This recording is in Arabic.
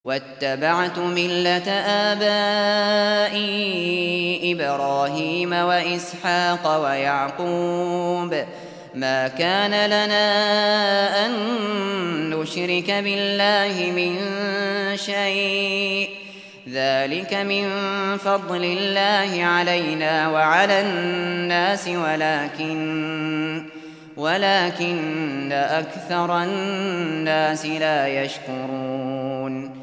واتبعت ملة آبائي إبراهيم وإسحاق ويعقوب ما كان لنا أن نشرك بالله من شيء ذلك من فضل الله علينا وعلى الناس ولكن أكثر الناس لا يشكرون